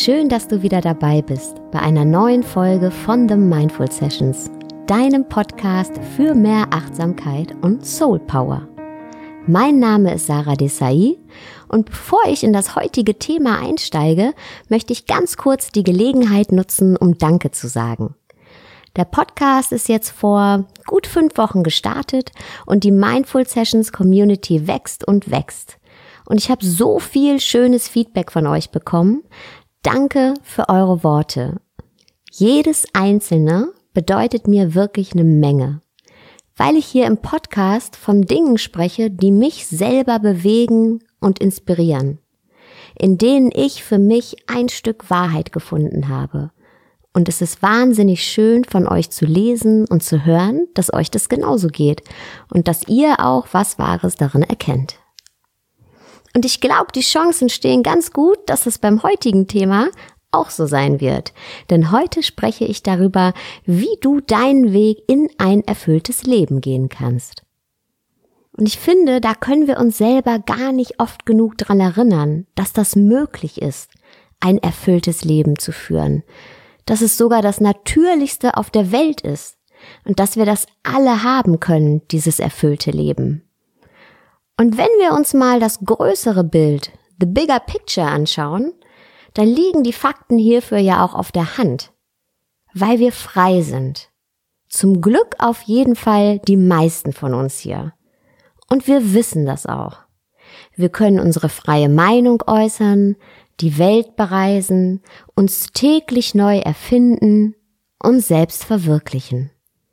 Schön, dass du wieder dabei bist bei einer neuen Folge von The Mindful Sessions, deinem Podcast für mehr Achtsamkeit und Soul Power. Mein Name ist Sarah Desai und bevor ich in das heutige Thema einsteige, möchte ich ganz kurz die Gelegenheit nutzen, um Danke zu sagen. Der Podcast ist jetzt vor gut 5 Wochen gestartet und die Mindful Sessions Community wächst und wächst. Und ich habe so viel schönes Feedback von euch bekommen. Danke für eure Worte. Jedes einzelne bedeutet mir wirklich eine Menge, weil ich hier im Podcast von Dingen spreche, die mich selber bewegen und inspirieren, in denen ich für mich ein Stück Wahrheit gefunden habe. Und es ist wahnsinnig schön von euch zu lesen und zu hören, dass euch das genauso geht und dass ihr auch was Wahres darin erkennt. Und ich glaube, die Chancen stehen ganz gut, dass es beim heutigen Thema auch so sein wird. Denn heute spreche ich darüber, wie du deinen Weg in ein erfülltes Leben gehen kannst. Und ich finde, da können wir uns selber gar nicht oft genug dran erinnern, dass das möglich ist, ein erfülltes Leben zu führen. Dass es sogar das Natürlichste auf der Welt ist und dass wir das alle haben können, dieses erfüllte Leben. Und wenn wir uns mal das größere Bild, the bigger picture anschauen, dann liegen die Fakten hierfür ja auch auf der Hand, weil wir frei sind. Zum Glück auf jeden Fall die meisten von uns hier. Und wir wissen das auch. Wir können unsere freie Meinung äußern, die Welt bereisen, uns täglich neu erfinden und selbst verwirklichen.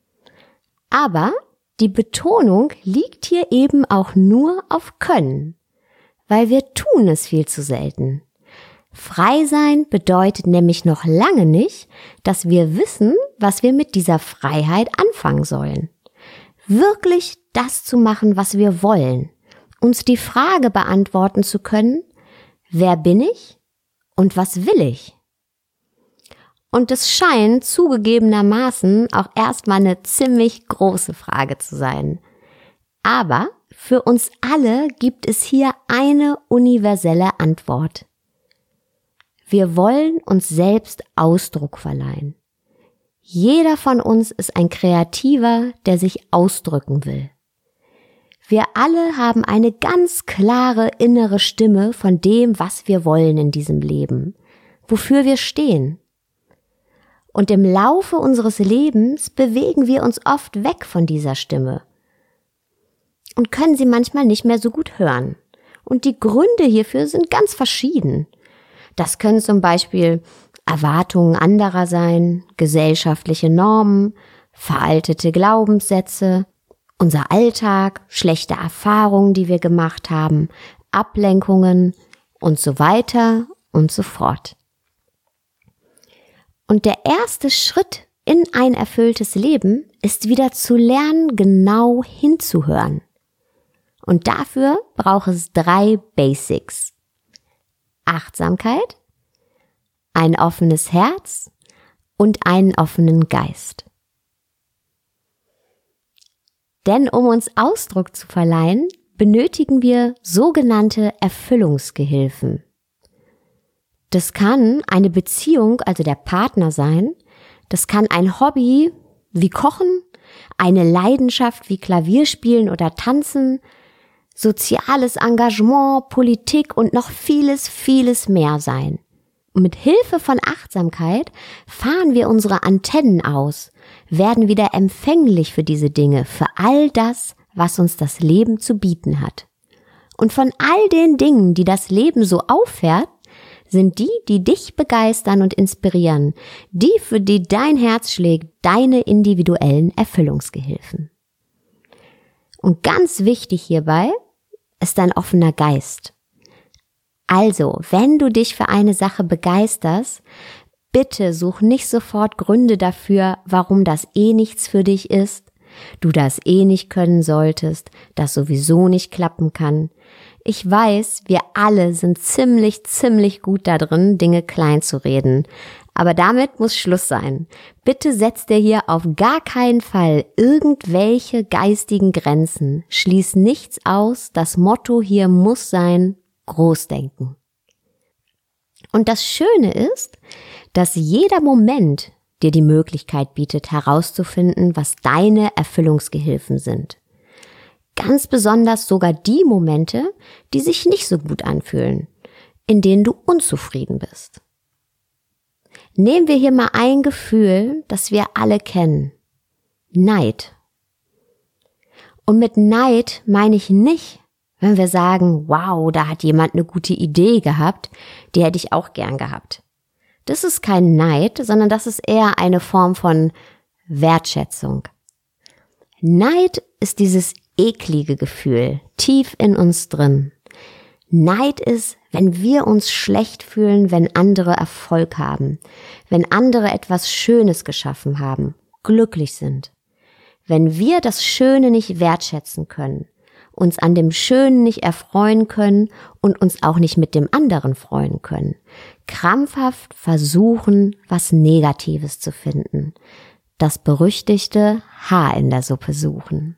Aber die Betonung liegt hier eben auch nur auf Können, weil wir tun es viel zu selten. Frei sein bedeutet nämlich noch lange nicht, dass wir wissen, was wir mit dieser Freiheit anfangen sollen. Wirklich das zu machen, was wir wollen, uns die Frage beantworten zu können, wer bin ich und was will ich? Und es scheint zugegebenermaßen auch erstmal eine ziemlich große Frage zu sein. Aber für uns alle gibt es hier eine universelle Antwort. Wir wollen uns selbst Ausdruck verleihen. Jeder von uns ist ein Kreativer, der sich ausdrücken will. Wir alle haben eine ganz klare innere Stimme von dem, was wir wollen in diesem Leben, wofür wir stehen. Und im Laufe unseres Lebens bewegen wir uns oft weg von dieser Stimme und können sie manchmal nicht mehr so gut hören. Und die Gründe hierfür sind ganz verschieden. Das können zum Beispiel Erwartungen anderer sein, gesellschaftliche Normen, veraltete Glaubenssätze, unser Alltag, schlechte Erfahrungen, die wir gemacht haben, Ablenkungen und so weiter und so fort. Und der erste Schritt in ein erfülltes Leben ist wieder zu lernen, genau hinzuhören. Und dafür braucht es 3 Basics. Achtsamkeit, ein offenes Herz und einen offenen Geist. Denn um uns Ausdruck zu verleihen, benötigen wir sogenannte Erfüllungsgehilfen. Das kann eine Beziehung, also der Partner sein, das kann ein Hobby wie Kochen, eine Leidenschaft wie Klavierspielen oder Tanzen, soziales Engagement, Politik und noch vieles, vieles mehr sein. Und mit Hilfe von Achtsamkeit fahren wir unsere Antennen aus, werden wieder empfänglich für diese Dinge, für all das, was uns das Leben zu bieten hat. Und von all den Dingen, die das Leben so auffährt, sind die, die dich begeistern und inspirieren, die, für die dein Herz schlägt, deine individuellen Erfüllungsgehilfen. Und ganz wichtig hierbei ist ein offener Geist. Also, wenn du dich für eine Sache begeisterst, bitte such nicht sofort Gründe dafür, warum das nichts für dich ist, du das nicht können solltest, das sowieso nicht klappen kann. Ich weiß, wir alle sind ziemlich gut da drin, Dinge klein zu reden. Aber damit muss Schluss sein. Bitte setz dir hier auf gar keinen Fall irgendwelche geistigen Grenzen. Schließ nichts aus. Das Motto hier muss sein: Großdenken. Und das Schöne ist, dass jeder Moment dir die Möglichkeit bietet, herauszufinden, was deine Erfüllungsgehilfen sind. Ganz besonders sogar die Momente, die sich nicht so gut anfühlen, in denen du unzufrieden bist. Nehmen wir hier mal ein Gefühl, das wir alle kennen. Neid. Und mit Neid meine ich nicht, wenn wir sagen, wow, da hat jemand eine gute Idee gehabt, die hätte ich auch gern gehabt. Das ist kein Neid, sondern das ist eher eine Form von Wertschätzung. Neid ist dieses eklige Gefühl tief in uns drin. Neid ist, wenn wir uns schlecht fühlen, wenn andere Erfolg haben, wenn andere etwas Schönes geschaffen haben, glücklich sind. Wenn wir das Schöne nicht wertschätzen können, uns an dem Schönen nicht erfreuen können und uns auch nicht mit dem anderen freuen können, krampfhaft versuchen, was Negatives zu finden, das berüchtigte Haar in der Suppe suchen.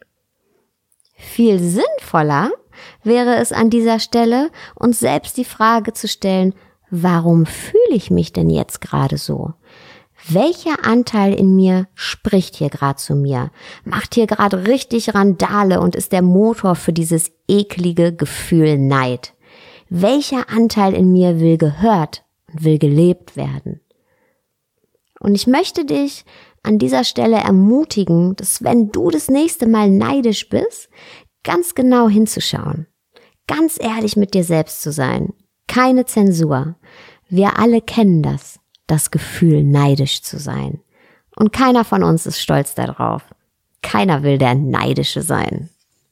Viel sinnvoller wäre es an dieser Stelle, uns selbst die Frage zu stellen, warum fühle ich mich denn jetzt gerade so? Welcher Anteil in mir spricht hier gerade zu mir, macht hier gerade richtig Randale und ist der Motor für dieses eklige Gefühl Neid? Welcher Anteil in mir will gehört und will gelebt werden? Und ich möchte dich an dieser Stelle ermutigen, dass wenn du das nächste Mal neidisch bist, ganz genau hinzuschauen, ganz ehrlich mit dir selbst zu sein, keine Zensur. Wir alle kennen das Gefühl, neidisch zu sein. Und keiner von uns ist stolz darauf. Keiner will der Neidische sein.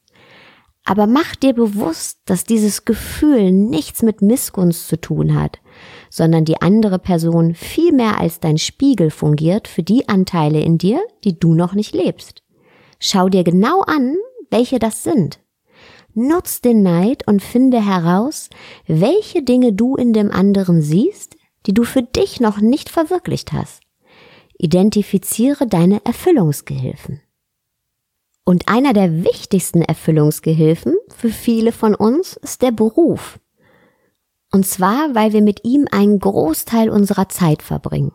Aber mach dir bewusst, dass dieses Gefühl nichts mit Missgunst zu tun hat, sondern die andere Person viel mehr als dein Spiegel fungiert für die Anteile in dir, die du noch nicht lebst. Schau dir genau an, welche das sind. Nutz den Neid und finde heraus, welche Dinge du in dem anderen siehst, die du für dich noch nicht verwirklicht hast. Identifiziere deine Erfüllungsgehilfen. Und einer der wichtigsten Erfüllungsgehilfen für viele von uns ist der Beruf. Und zwar, weil wir mit ihm einen Großteil unserer Zeit verbringen.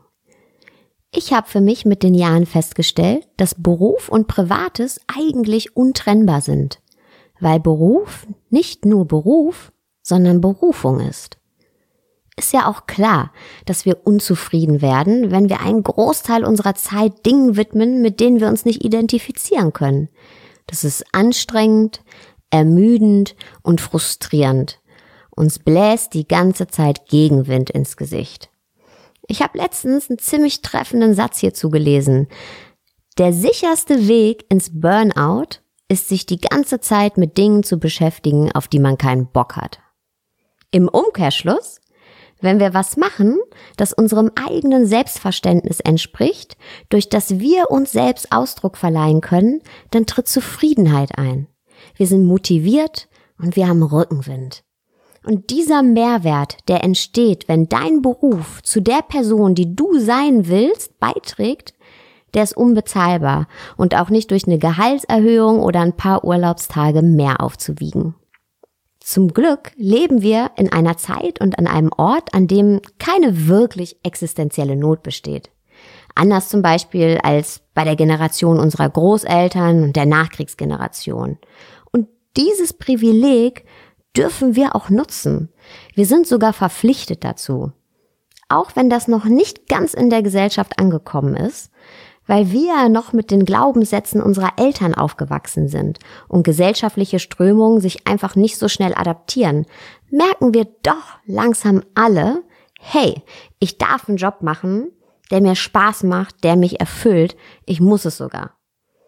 Ich habe für mich mit den Jahren festgestellt, dass Beruf und Privates eigentlich untrennbar sind, weil Beruf nicht nur Beruf, sondern Berufung ist. Ist ja auch klar, dass wir unzufrieden werden, wenn wir einen Großteil unserer Zeit Dingen widmen, mit denen wir uns nicht identifizieren können. Das ist anstrengend, ermüdend und frustrierend. Uns bläst die ganze Zeit Gegenwind ins Gesicht. Ich habe letztens einen ziemlich treffenden Satz hierzu gelesen. Der sicherste Weg ins Burnout ist, sich die ganze Zeit mit Dingen zu beschäftigen, auf die man keinen Bock hat. Im Umkehrschluss, wenn wir was machen, das unserem eigenen Selbstverständnis entspricht, durch das wir uns selbst Ausdruck verleihen können, dann tritt Zufriedenheit ein. Wir sind motiviert und wir haben Rückenwind. Und dieser Mehrwert, der entsteht, wenn dein Beruf zu der Person, die du sein willst, beiträgt, der ist unbezahlbar und auch nicht durch eine Gehaltserhöhung oder ein paar Urlaubstage mehr aufzuwiegen. Zum Glück leben wir in einer Zeit und an einem Ort, an dem keine wirklich existenzielle Not besteht. Anders zum Beispiel als bei der Generation unserer Großeltern und der Nachkriegsgeneration. Und dieses Privileg dürfen wir auch nutzen. Wir sind sogar verpflichtet dazu. Auch wenn das noch nicht ganz in der Gesellschaft angekommen ist, weil wir noch mit den Glaubenssätzen unserer Eltern aufgewachsen sind und gesellschaftliche Strömungen sich einfach nicht so schnell adaptieren, merken wir doch langsam alle, hey, ich darf einen Job machen, der mir Spaß macht, der mich erfüllt, ich muss es sogar.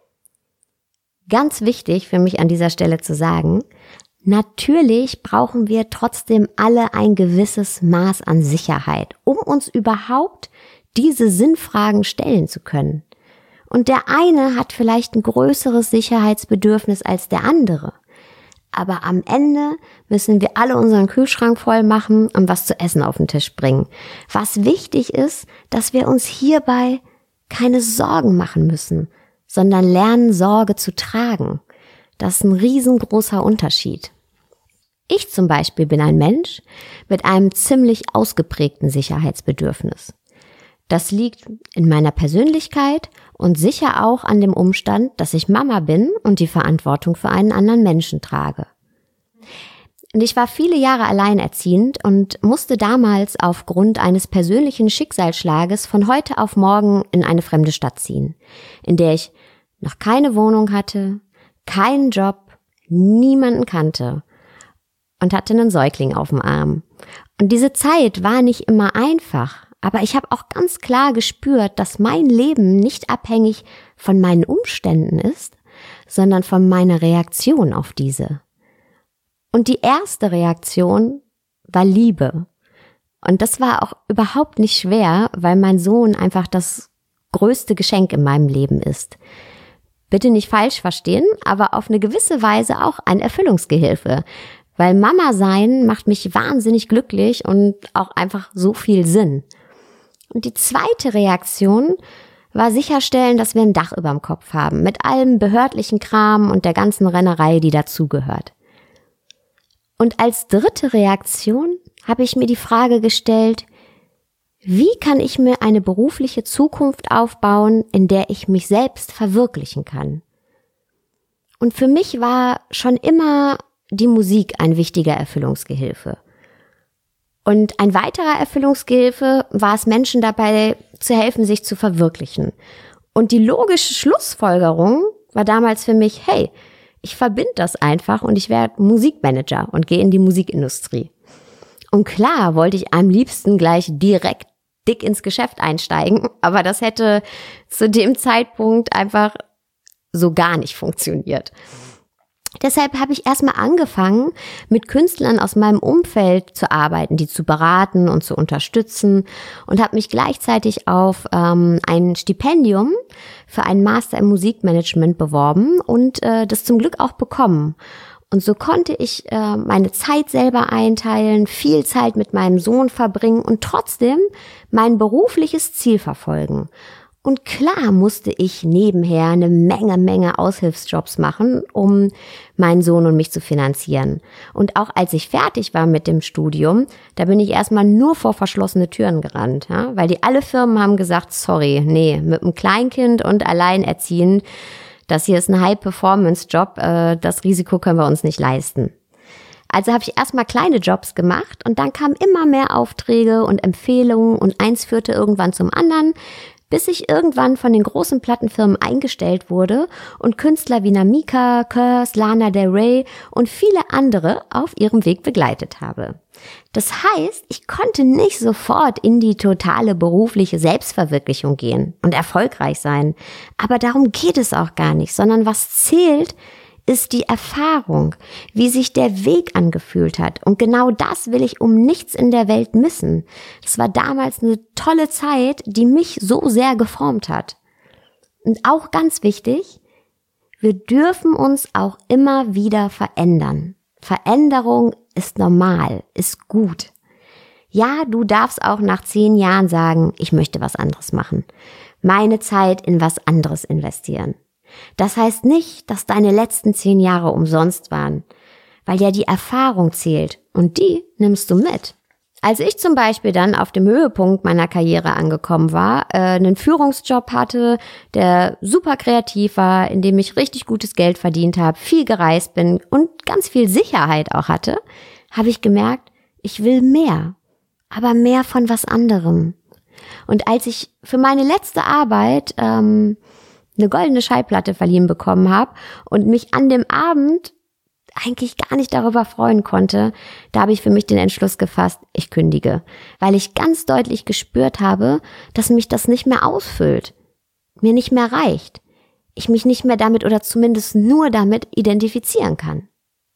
Ganz wichtig für mich an dieser Stelle zu sagen, natürlich brauchen wir trotzdem alle ein gewisses Maß an Sicherheit, um uns überhaupt diese Sinnfragen stellen zu können. Und der eine hat vielleicht ein größeres Sicherheitsbedürfnis als der andere. Aber am Ende müssen wir alle unseren Kühlschrank voll machen und was zu essen auf den Tisch bringen. Was wichtig ist, dass wir uns hierbei keine Sorgen machen müssen, sondern lernen, Sorge zu tragen. Das ist ein riesengroßer Unterschied. Ich zum Beispiel bin ein Mensch mit einem ziemlich ausgeprägten Sicherheitsbedürfnis. Das liegt in meiner Persönlichkeit und sicher auch an dem Umstand, dass ich Mama bin und die Verantwortung für einen anderen Menschen trage. Und ich war viele Jahre alleinerziehend und musste damals aufgrund eines persönlichen Schicksalsschlages von heute auf morgen in eine fremde Stadt ziehen, in der ich noch keine Wohnung hatte, keinen Job, niemanden kannte und hatte einen Säugling auf dem Arm. Und diese Zeit war nicht immer einfach, aber ich habe auch ganz klar gespürt, dass mein Leben nicht abhängig von meinen Umständen ist, sondern von meiner Reaktion auf diese. Und die erste Reaktion war Liebe. Und das war auch überhaupt nicht schwer, weil mein Sohn einfach das größte Geschenk in meinem Leben ist. Bitte nicht falsch verstehen, aber auf eine gewisse Weise auch ein Erfüllungsgehilfe. Weil Mama sein macht mich wahnsinnig glücklich und auch einfach so viel Sinn. Und die zweite Reaktion war sicherstellen, dass wir ein Dach überm Kopf haben, mit allem behördlichen Kram und der ganzen Rennerei, die dazugehört. Und als dritte Reaktion habe ich mir die Frage gestellt, wie kann ich mir eine berufliche Zukunft aufbauen, in der ich mich selbst verwirklichen kann? Und für mich war schon immer die Musik ein wichtiger Erfüllungsgehilfe. Und ein weiterer Erfüllungsgehilfe war es, Menschen dabei zu helfen, sich zu verwirklichen. Und die logische Schlussfolgerung war damals für mich, hey, ich verbinde das einfach und ich werde Musikmanager und gehe in die Musikindustrie. Und klar wollte ich am liebsten gleich direkt dick ins Geschäft einsteigen, aber das hätte zu dem Zeitpunkt einfach so gar nicht funktioniert. Deshalb habe ich erstmal angefangen, mit Künstlern aus meinem Umfeld zu arbeiten, die zu beraten und zu unterstützen und habe mich gleichzeitig auf ein Stipendium für einen Master im Musikmanagement beworben und das zum Glück auch bekommen. Und so konnte ich meine Zeit selber einteilen, viel Zeit mit meinem Sohn verbringen und trotzdem mein berufliches Ziel verfolgen. Und klar musste ich nebenher eine Menge Aushilfsjobs machen, um meinen Sohn und mich zu finanzieren. Und auch als ich fertig war mit dem Studium, da bin ich erstmal nur vor verschlossene Türen gerannt, ja? Weil alle Firmen haben gesagt, sorry, nee, mit einem Kleinkind und alleinerziehend, das hier ist ein High-Performance-Job, das Risiko können wir uns nicht leisten. Also habe ich erstmal kleine Jobs gemacht und dann kamen immer mehr Aufträge und Empfehlungen und eins führte irgendwann zum anderen, bis ich irgendwann von den großen Plattenfirmen eingestellt wurde und Künstler wie Namika, Curse, Lana Del Rey und viele andere auf ihrem Weg begleitet habe. Das heißt, ich konnte nicht sofort in die totale berufliche Selbstverwirklichung gehen und erfolgreich sein. Aber darum geht es auch gar nicht, sondern was zählt, ist die Erfahrung, wie sich der Weg angefühlt hat. Und genau das will ich um nichts in der Welt missen. Das war damals eine tolle Zeit, die mich so sehr geformt hat. Und auch ganz wichtig, wir dürfen uns auch immer wieder verändern. Veränderung ist normal, ist gut. Ja, du darfst auch nach 10 Jahren sagen, ich möchte was anderes machen. Meine Zeit in was anderes investieren. Das heißt nicht, dass deine letzten 10 Jahre umsonst waren, weil ja die Erfahrung zählt und die nimmst du mit. Als ich zum Beispiel dann auf dem Höhepunkt meiner Karriere angekommen war, einen Führungsjob hatte, der super kreativ war, in dem ich richtig gutes Geld verdient habe, viel gereist bin und ganz viel Sicherheit auch hatte, habe ich gemerkt, ich will mehr, aber mehr von was anderem. Und als ich für meine letzte Arbeit eine goldene Schallplatte verliehen bekommen habe und mich an dem Abend eigentlich gar nicht darüber freuen konnte, da habe ich für mich den Entschluss gefasst, ich kündige, weil ich ganz deutlich gespürt habe, dass mich das nicht mehr ausfüllt, mir nicht mehr reicht, ich mich nicht mehr damit oder zumindest nur damit identifizieren kann.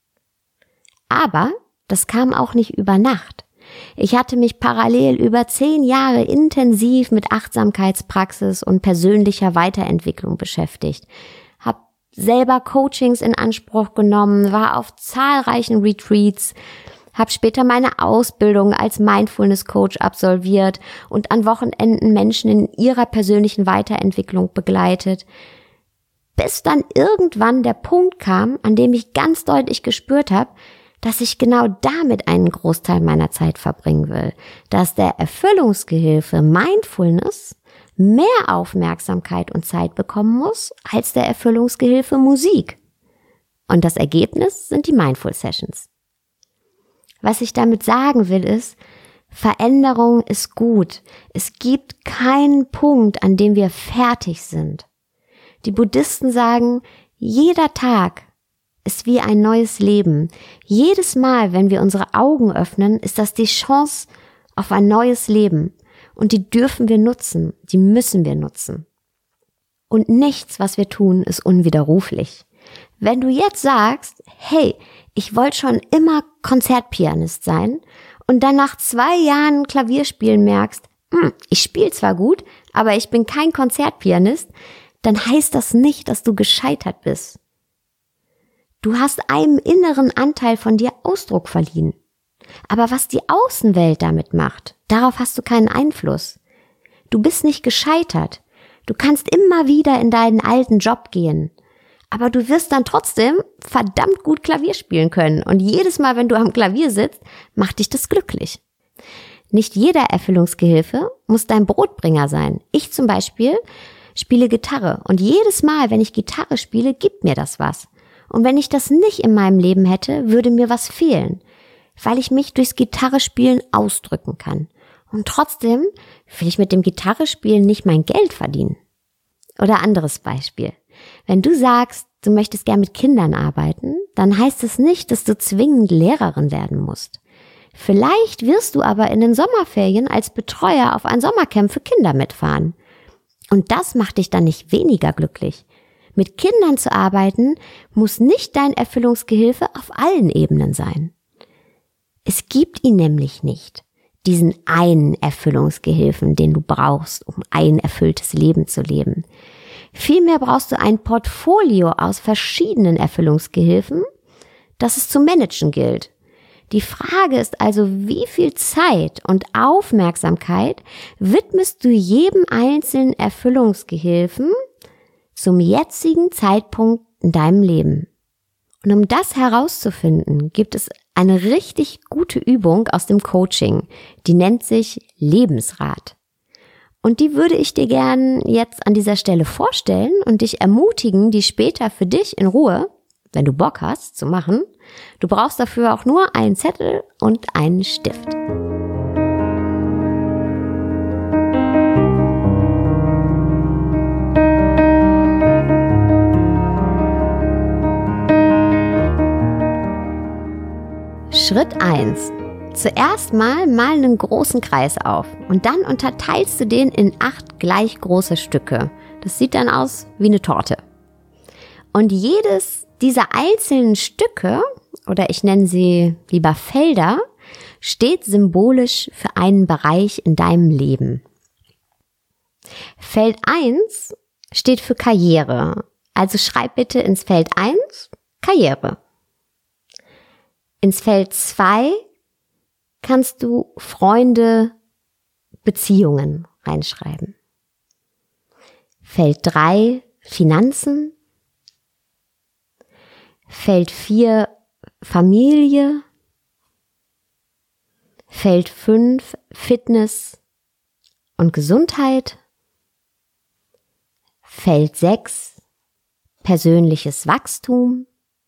Aber das kam auch nicht über Nacht. Ich hatte mich parallel über 10 Jahre intensiv mit Achtsamkeitspraxis und persönlicher Weiterentwicklung beschäftigt, habe selber Coachings in Anspruch genommen, war auf zahlreichen Retreats, habe später meine Ausbildung als Mindfulness Coach absolviert und an Wochenenden Menschen in ihrer persönlichen Weiterentwicklung begleitet, bis dann irgendwann der Punkt kam, an dem ich ganz deutlich gespürt habe, dass ich genau damit einen Großteil meiner Zeit verbringen will, dass der Erfüllungsgehilfe Mindfulness mehr Aufmerksamkeit und Zeit bekommen muss als der Erfüllungsgehilfe Musik. Und das Ergebnis sind die Mindful Sessions. Was ich damit sagen will ist, Veränderung ist gut. Es gibt keinen Punkt, an dem wir fertig sind. Die Buddhisten sagen, jeder Tag ist wie ein neues Leben. Jedes Mal, wenn wir unsere Augen öffnen, ist das die Chance auf ein neues Leben. Und die dürfen wir nutzen, die müssen wir nutzen. Und nichts, was wir tun, ist unwiderruflich. Wenn du jetzt sagst, hey, ich wollte schon immer Konzertpianist sein und dann nach 2 Jahren Klavierspielen merkst, ich spiele zwar gut, aber ich bin kein Konzertpianist, dann heißt das nicht, dass du gescheitert bist. Du hast einem inneren Anteil von dir Ausdruck verliehen. Aber was die Außenwelt damit macht, darauf hast du keinen Einfluss. Du bist nicht gescheitert. Du kannst immer wieder in deinen alten Job gehen. Aber du wirst dann trotzdem verdammt gut Klavier spielen können. Und jedes Mal, wenn du am Klavier sitzt, macht dich das glücklich. Nicht jeder Erfüllungsgehilfe muss dein Brotbringer sein. Ich zum Beispiel spiele Gitarre. Und jedes Mal, wenn ich Gitarre spiele, gibt mir das was. Und wenn ich das nicht in meinem Leben hätte, würde mir was fehlen. Weil ich mich durchs Gitarrespielen ausdrücken kann. Und trotzdem will ich mit dem Gitarrespielen nicht mein Geld verdienen. Oder anderes Beispiel. Wenn du sagst, du möchtest gern mit Kindern arbeiten, dann heißt es nicht, dass du zwingend Lehrerin werden musst. Vielleicht wirst du aber in den Sommerferien als Betreuer auf ein Sommercamp für Kinder mitfahren. Und das macht dich dann nicht weniger glücklich. Mit Kindern zu arbeiten, muss nicht dein Erfüllungsgehilfe auf allen Ebenen sein. Es gibt ihn nämlich nicht, diesen einen Erfüllungsgehilfen, den du brauchst, um ein erfülltes Leben zu leben. Vielmehr brauchst du ein Portfolio aus verschiedenen Erfüllungsgehilfen, das es zu managen gilt. Die Frage ist also, wie viel Zeit und Aufmerksamkeit widmest du jedem einzelnen Erfüllungsgehilfen zum jetzigen Zeitpunkt in deinem Leben? Und um das herauszufinden, gibt es eine richtig gute Übung aus dem Coaching, die nennt sich Lebensrat. Und die würde ich dir gern jetzt an dieser Stelle vorstellen und dich ermutigen, die später für dich in Ruhe, wenn du Bock hast, zu machen. Du brauchst dafür auch nur einen Zettel und einen Stift. Schritt 1. Zuerst mal einen großen Kreis auf und dann unterteilst du den in 8 gleich große Stücke. Das sieht dann aus wie eine Torte. Und jedes dieser einzelnen Stücke, oder ich nenne sie lieber Felder, steht symbolisch für einen Bereich in deinem Leben. Feld 1 steht für Karriere. Also schreib bitte ins Feld 1 Karriere. Ins Feld 2 kannst du Freunde, Beziehungen reinschreiben. Feld 3 Finanzen. Feld 4 Familie. Feld 5 Fitness und Gesundheit. Feld 6 persönliches Wachstum.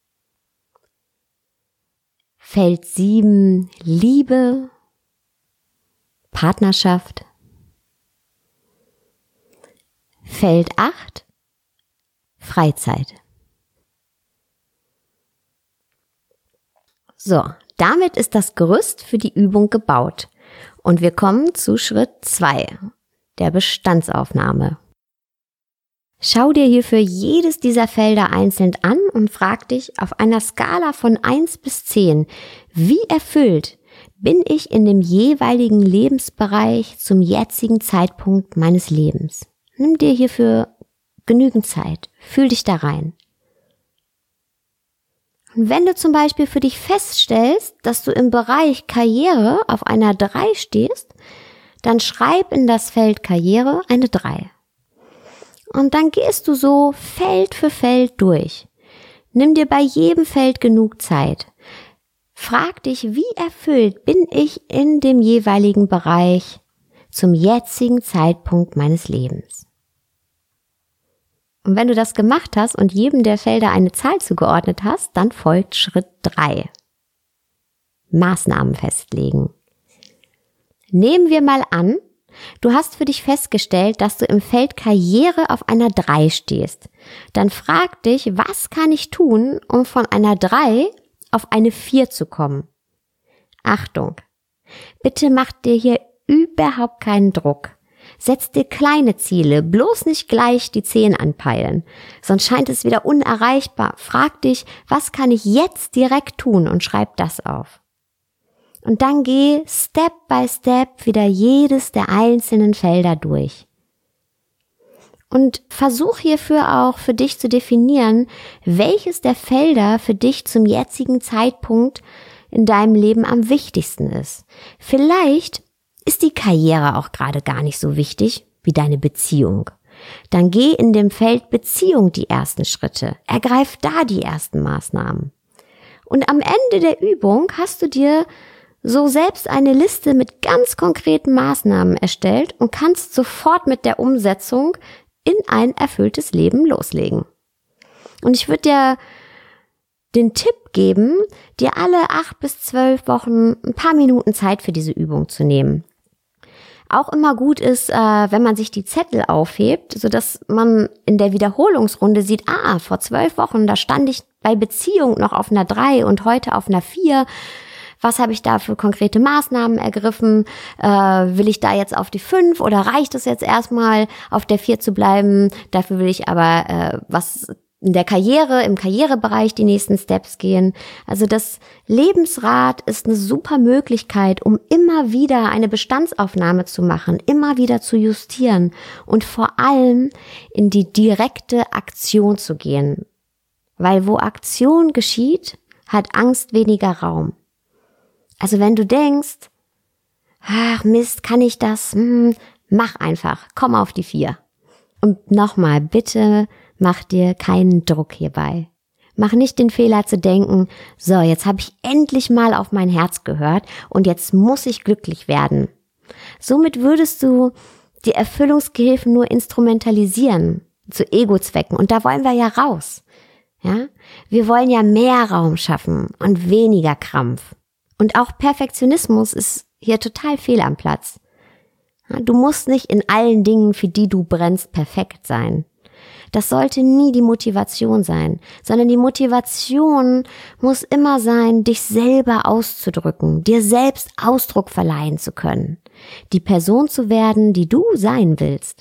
Feld 7 Liebe, Partnerschaft. Feld 8 Freizeit. So, damit ist das Gerüst für die Übung gebaut. Und wir kommen zu Schritt 2, der Bestandsaufnahme. Schau dir hierfür jedes dieser Felder einzeln an und frag dich auf einer Skala von 1 bis 10, wie erfüllt bin ich in dem jeweiligen Lebensbereich zum jetzigen Zeitpunkt meines Lebens. Nimm dir hierfür genügend Zeit, fühl dich da rein. Und wenn du zum Beispiel für dich feststellst, dass du im Bereich Karriere auf einer 3 stehst, dann schreib in das Feld Karriere eine 3. Und dann gehst du so Feld für Feld durch. Nimm dir bei jedem Feld genug Zeit. frag dich, wie erfüllt bin ich in dem jeweiligen Bereich zum jetzigen Zeitpunkt meines Lebens. Und wenn du das gemacht hast und jedem der Felder eine Zahl zugeordnet hast, dann folgt Schritt 3. Maßnahmen festlegen. Nehmen wir mal an, du hast für dich festgestellt, dass du im Feld Karriere auf einer 3 stehst. Dann frag dich, was kann ich tun, um von einer 3 auf eine 4 zu kommen? Achtung, bitte mach dir hier überhaupt keinen Druck. Setz dir kleine Ziele, bloß nicht gleich die 10 anpeilen, sonst scheint es wieder unerreichbar. Frag dich, was kann ich jetzt direkt tun und schreib das auf. Und dann geh Step by Step wieder jedes der einzelnen Felder durch. Und versuch hierfür auch für dich zu definieren, welches der Felder für dich zum jetzigen Zeitpunkt in deinem Leben am wichtigsten ist. Vielleicht ist die Karriere auch gerade gar nicht so wichtig wie deine Beziehung. Dann geh in dem Feld Beziehung die ersten Schritte. Ergreif da die ersten Maßnahmen. Und am Ende der Übung hast du dir so selbst eine Liste mit ganz konkreten Maßnahmen erstellt und kannst sofort mit der Umsetzung in ein erfülltes Leben loslegen. Und ich würde dir den Tipp geben, dir alle 8 bis 12 Wochen ein paar Minuten Zeit für diese Übung zu nehmen. Auch immer gut ist, wenn man sich die Zettel aufhebt, sodass man in der Wiederholungsrunde sieht, vor 12 Wochen, da stand ich bei Beziehung noch auf einer 3 und heute auf einer 4. Was habe ich da für konkrete Maßnahmen ergriffen? Will ich da jetzt auf die 5 oder reicht es jetzt erstmal auf der 4 zu bleiben? Dafür will ich aber was in der Karriere, im Karrierebereich die nächsten Steps gehen. Also das Lebensrad ist eine super Möglichkeit, um immer wieder eine Bestandsaufnahme zu machen, immer wieder zu justieren und vor allem in die direkte Aktion zu gehen. Weil wo Aktion geschieht, hat Angst weniger Raum. Also wenn du denkst, ach Mist, kann ich das? Mach einfach, komm auf die 4. Und nochmal, bitte mach dir keinen Druck hierbei. Mach nicht den Fehler zu denken, so, jetzt habe ich endlich mal auf mein Herz gehört und jetzt muss ich glücklich werden. Somit würdest du die Erfüllungsgehilfen nur instrumentalisieren zu Ego-Zwecken und da wollen wir ja raus. Ja? Wir wollen ja mehr Raum schaffen und weniger Krampf. Und auch Perfektionismus ist hier total fehl am Platz. Du musst nicht in allen Dingen, für die du brennst, perfekt sein. Das sollte nie die Motivation sein, sondern die Motivation muss immer sein, dich selber auszudrücken, dir selbst Ausdruck verleihen zu können, die Person zu werden, die du sein willst.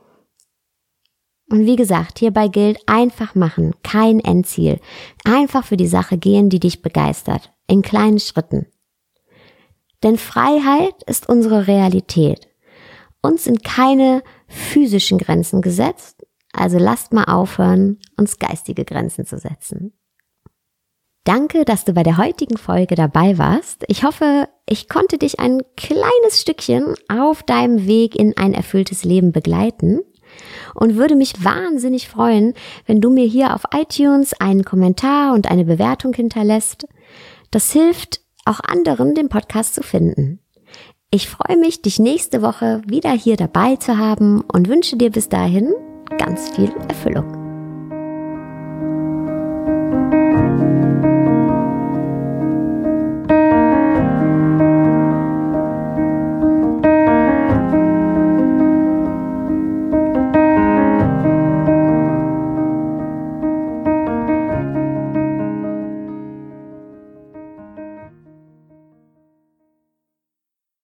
Und wie gesagt, hierbei gilt einfach machen, kein Endziel. Einfach für die Sache gehen, die dich begeistert, in kleinen Schritten. Denn Freiheit ist unsere Realität. Uns sind keine physischen Grenzen gesetzt, also lasst mal aufhören, uns geistige Grenzen zu setzen. Danke, dass du bei der heutigen Folge dabei warst. Ich hoffe, ich konnte dich ein kleines Stückchen auf deinem Weg in ein erfülltes Leben begleiten und würde mich wahnsinnig freuen, wenn du mir hier auf iTunes einen Kommentar und eine Bewertung hinterlässt. Das hilft auch anderen, den Podcast zu finden. Ich freue mich, dich nächste Woche wieder hier dabei zu haben und wünsche dir bis dahin ganz viel Erfüllung.